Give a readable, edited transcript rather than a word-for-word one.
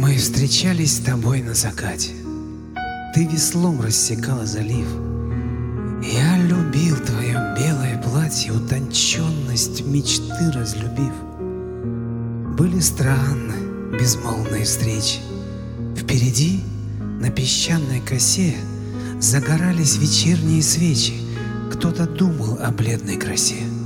Мы встречались с тобой на закате. Ты веслом рассекала залив. Я любил твое белое платье, утонченность мечты разлюбив. Были странны безмолвные встречи. Впереди, на песчаной косе, загорались вечерние свечи. Кто-то думал о бледной красе.